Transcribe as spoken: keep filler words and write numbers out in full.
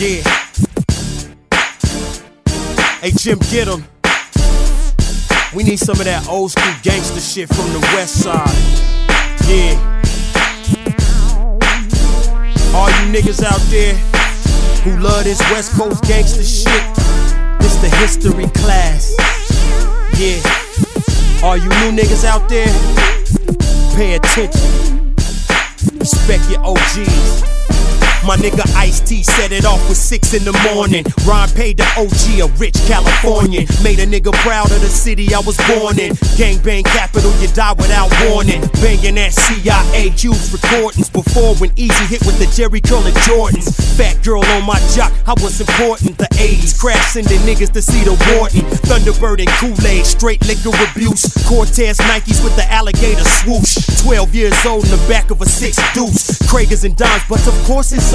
Yeah. Hey Jim, get 'em. We need some of that old school gangster shit from the west side. Yeah. All you niggas out there who love this west coast gangster shit, this the history class. Yeah. All you new niggas out there, pay attention. Respect your O Gs. My nigga Ice-T set it off with six in the morning. Ron paid the O G, a rich Californian. Made a nigga proud of the city I was born in. Gangbang capital, you die without warning. Banging that C I A, Q's recordings. Before when Easy hit with the Jerry Curl and Jordans. Fat girl on my jock, I was important. The eighties, crash sending niggas to see the warden. Thunderbird and Kool-Aid, straight liquor abuse. Cortez Nikes with the alligator swoosh. Twelve years old in the back of a six deuce. Kragers and Dimes, but of course it's